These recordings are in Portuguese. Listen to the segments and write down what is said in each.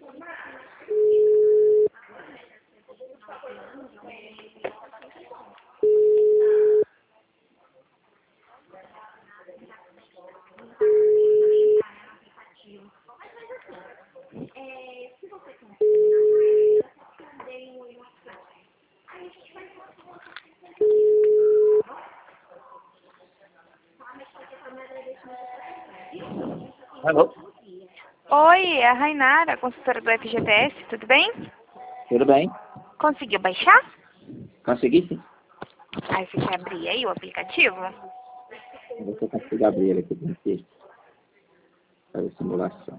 Alô? Oi, é a Rainara, consultora do FGTS, tudo bem? Tudo bem? Conseguiu baixar? Consegui sim. Aí você quer abrir aí o aplicativo? Você consigo abrir ele aqui dentro dele. Fazer simulação.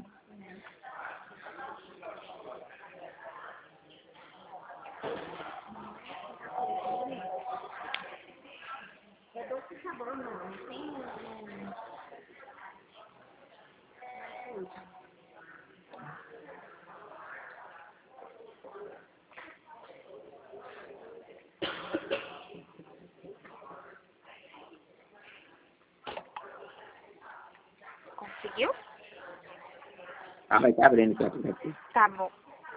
Conseguiu? Ah, vai estar abrindo aqui o aplicativo. Tá bom.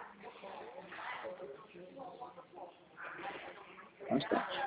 Constante.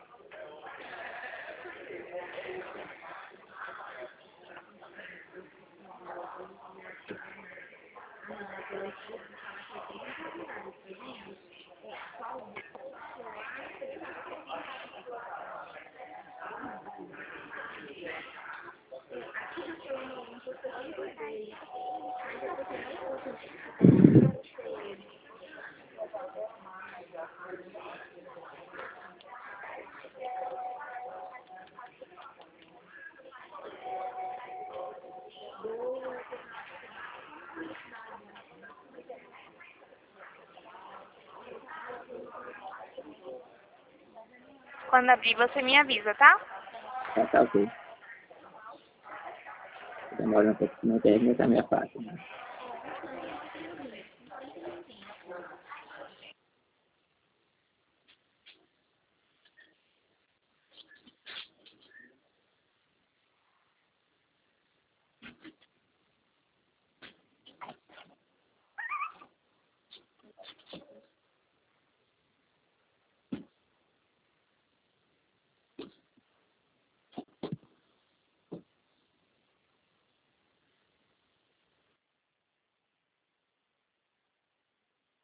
Quando abrir, você me avisa, tá? Tá ok. Demora um pouco, não tem, não tá meio fácil. Né?